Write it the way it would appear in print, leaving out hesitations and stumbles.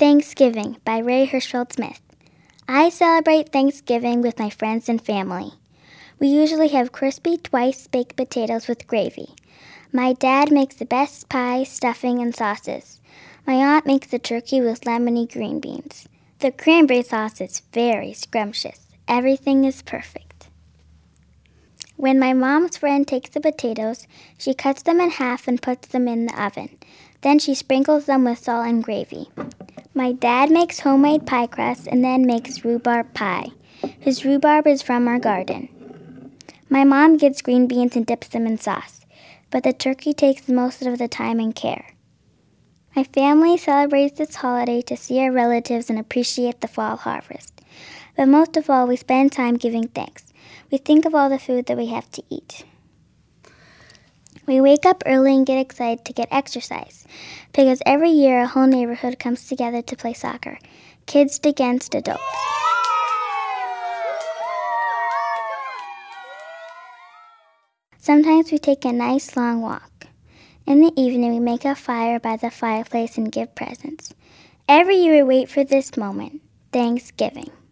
Thanksgiving by Ray Hirschfeld Smith. I celebrate Thanksgiving with my friends and family. We usually have crispy twice-baked potatoes with gravy. My dad makes the best pie, stuffing, and sauces. My aunt makes the turkey with lemony green beans. The cranberry sauce is very scrumptious. Everything is perfect. When my mom's friend takes the potatoes, she cuts them in half and puts them in the oven. Then she sprinkles them with salt and gravy. My dad makes homemade pie crust and then makes rhubarb pie. His rhubarb is from our garden. My mom gets green beans and dips them in sauce, but the turkey takes most of the time and care. My family celebrates this holiday to see our relatives and appreciate the fall harvest. But most of all, we spend time giving thanks. We think of all the food that we have to eat. We wake up early and get excited to get exercise, because every year a whole neighborhood comes together to play soccer, kids against adults. Sometimes we take a nice long walk. In the evening, we make a fire by the fireplace and give presents. Every year we wait for this moment, Thanksgiving.